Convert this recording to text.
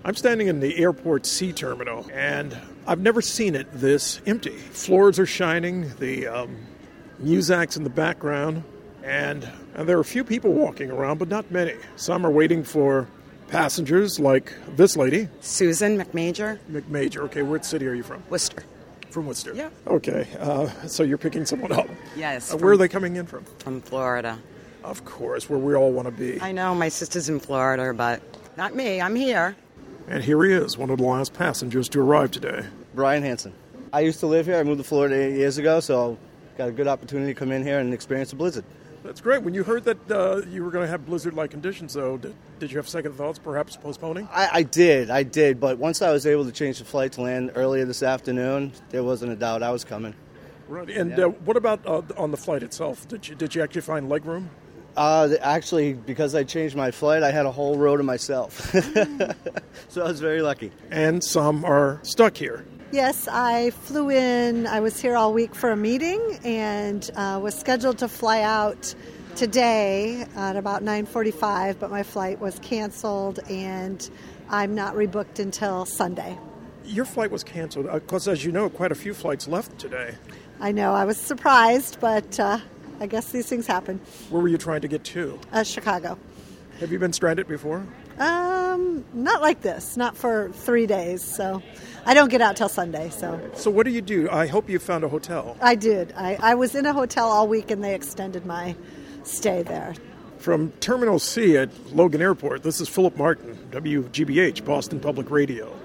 I'm standing in the airport C terminal, and I've never seen it this empty. Floors are shining, the Muzak's in the background, and there are a few people walking around, but not many. Some are waiting for passengers, like this lady. Susan McMajor. McMajor. Okay, what city are you from? Worcester. From Worcester? Yeah. Okay, so you're picking someone up. Yes. Where are they coming in from? From Florida. Of course, where we all want to be. I know, my sister's in Florida, but not me. I'm here. And here he is, one of the last passengers to arrive today. Brian Hansen. I used to live here. I moved to Florida 8 years ago, so got a good opportunity to come in here and experience a blizzard. That's great. When you heard that you were going to have blizzard-like conditions, though, did you have second thoughts, perhaps postponing? I did. But once I was able to change the flight to land earlier this afternoon, there wasn't a doubt I was coming. Right. And what about on the flight itself? Did you actually find legroom? Actually, because I changed my flight, I had a whole row to myself. So I was very lucky. And some are stuck here. Yes, I flew in. I was here all week for a meeting and was scheduled to fly out today at about 9:45, but my flight was canceled and I'm not rebooked until Sunday. Your flight was canceled because, as you know, quite a few flights left today. I know. I was surprised, but I guess these things happen. Where were you trying to get to? Chicago. Have you been stranded before? Not like this. Not for 3 days. So I don't get out till Sunday. So what do you do? I hope you found a hotel. I did. I was in a hotel all week, and they extended my stay there. From Terminal C at Logan Airport, this is Philip Martin, WGBH, Boston Public Radio.